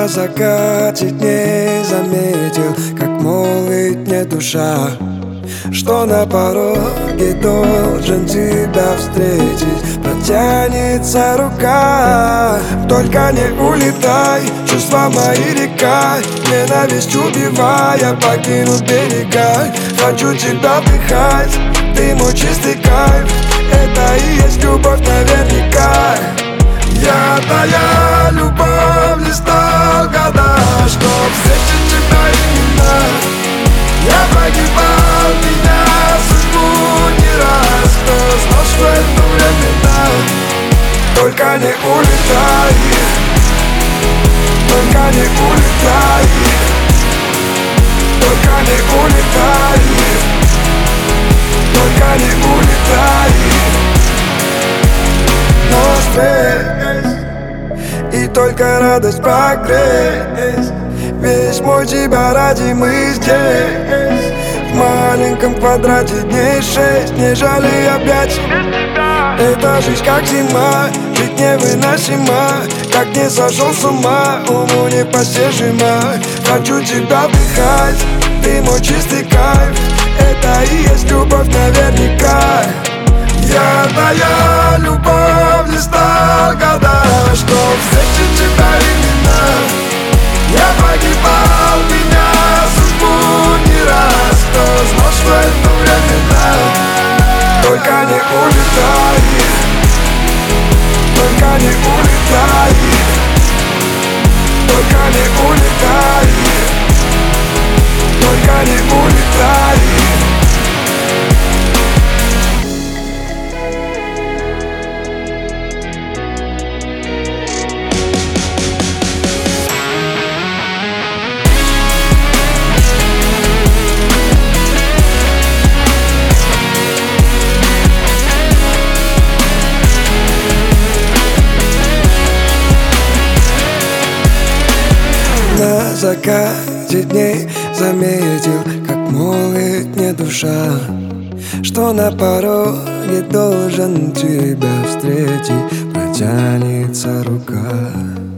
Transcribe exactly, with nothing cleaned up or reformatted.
закате дней заметил, как молит мне душа, что на пороге должен тебя встретить. Протянется рука, только не улетай. Чувства мои река, ненависть убивая, покинут берега. Хочу тебя вдыхать, ты мой чистый кайф. Это и есть любовь наверняка. Я твоя любовь, не стал года, чтоб встретить тебя именно. Я погибал, меня судьбу не раз, кто знал, что это временно. Только не улетай, только не улетай, только не улетай, только не улетай. Но здесь и только радость прогресс. Весь мой тебя ради мы здесь. В маленьком квадрате дней шесть. Не жалей объятий. Это жизнь как зима, жить невыносимо. Как не сошел с ума, уму непостижимо. Хочу тебя вдыхать, ты мой чистый кайф. Это и есть любовь наверняка. Я твоя любовь, не стал года, чтоб встретить тебя именно. Я погибал, меня судьбу не раз, кто знал, что это временно. Только не улетай, только не улетай, только не улетай, только не улетай. На закате дней заметил, как молит мне душа, что на пороге должен тебя встретить. Протянется рука.